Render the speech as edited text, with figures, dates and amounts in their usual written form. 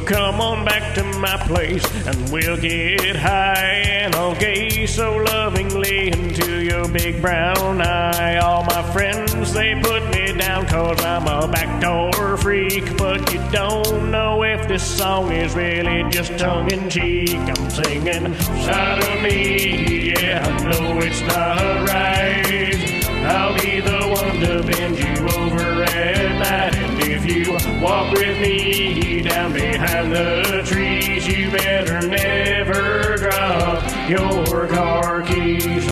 come on back to my place and we'll get high, and I'll gaze so lovingly into your big brown eye. All my friends, they put me down 'cause I'm a backdoor freak, but you don't know if this song is really just tongue-in-cheek. I'm singing sodomy, yeah, I know it's not right. I'll be the one to bend you over at night, and if you walk with me down behind the trees, you better never drop your car keys.